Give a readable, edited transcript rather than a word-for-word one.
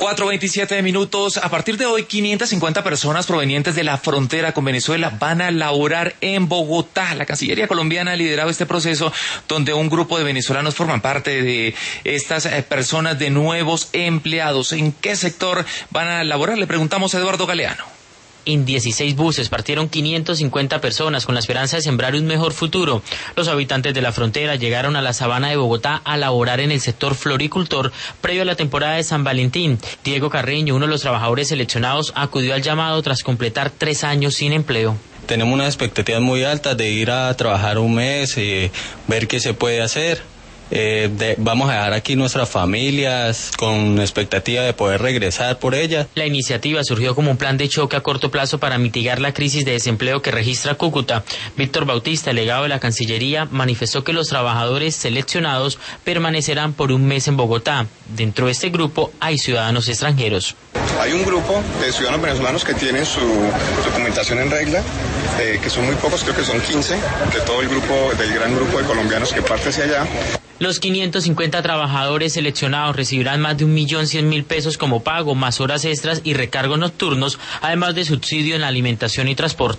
4:27. A partir de hoy, 550 personas provenientes de la frontera con Venezuela van a laborar en Bogotá. La Cancillería colombiana ha liderado este proceso donde un grupo de venezolanos forman parte de estas personas, de nuevos empleados. ¿En qué sector van a laborar? Le preguntamos a Eduardo Galeano. En 16 buses partieron 550 personas con la esperanza de sembrar un mejor futuro. Los habitantes de la frontera llegaron a la sabana de Bogotá a laborar en el sector floricultor previo a la temporada de San Valentín. Diego Carreño, uno de los trabajadores seleccionados, acudió al llamado tras completar 3 años sin empleo. Tenemos unas expectativas muy altas de ir a trabajar un mes y ver qué se puede hacer. Vamos a dejar aquí nuestras familias con expectativa de poder regresar por ellas. La iniciativa surgió como un plan de choque a corto plazo para mitigar la crisis de desempleo que registra Cúcuta. Víctor Bautista, delegado de la Cancillería, manifestó que los trabajadores seleccionados permanecerán por un mes en Bogotá. Dentro de este grupo hay ciudadanos extranjeros. Hay un grupo de ciudadanos venezolanos que tienen su documentación en regla, que son muy pocos, creo que son 15, de todo el grupo, del gran grupo de colombianos que parte hacia allá. Los 550 trabajadores seleccionados recibirán más de 1.100.000 pesos como pago, más horas extras y recargos nocturnos, además de subsidio en la alimentación y transporte.